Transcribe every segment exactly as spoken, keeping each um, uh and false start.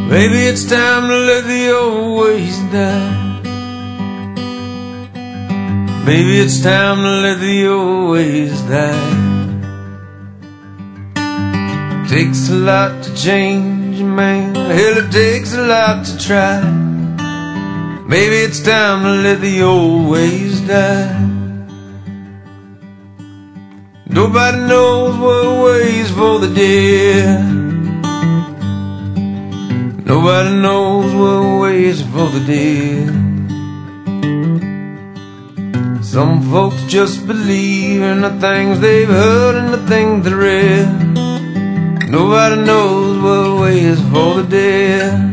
Maybe it's time to let the old ways die. Maybe it's time to let the old ways die. Takes a lot to change a man. Hell, it takes a lot to try. Maybe it's time to let the old ways die. Nobody knows what waits for the dead. Nobody knows what waits for the dead. Some folks just believe in the things they've heard and the things they read. Nobody knows what waits for the dead.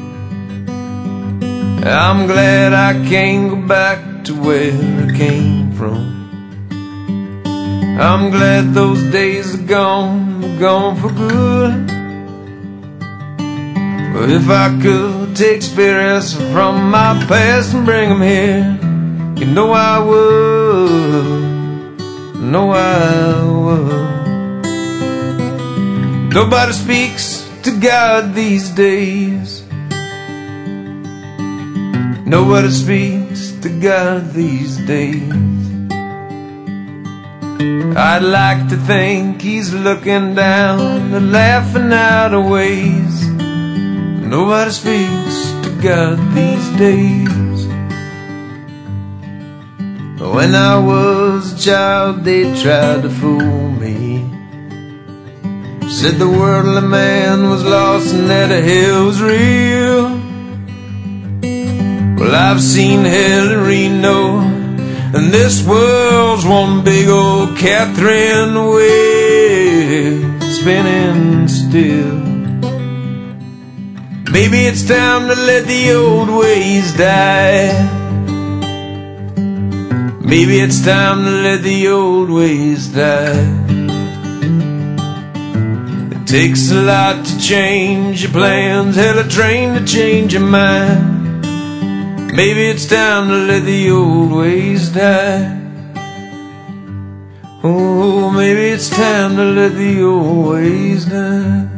I'm glad I can't go back to where I came from. I'm glad those days are gone, gone for good. But if I could take spirits from my past and bring them here, you know I would, know I would. Nobody speaks to God these days. Nobody speaks to God these days. I'd like to think He's looking down and laughing out of ways. Nobody speaks to God these days. When I was a child, they tried to fool me. Said the worldly man was lost and that hell was real. Well, I've seen hell in Reno, and this world's one big old Catherine wheel spinning still. Maybe it's time to let the old ways die. Maybe it's time to let the old ways die. It takes a lot to change your plans, hell, a train to change your mind. Maybe it's time to let the old ways die. Oh, maybe it's time to let the old ways die.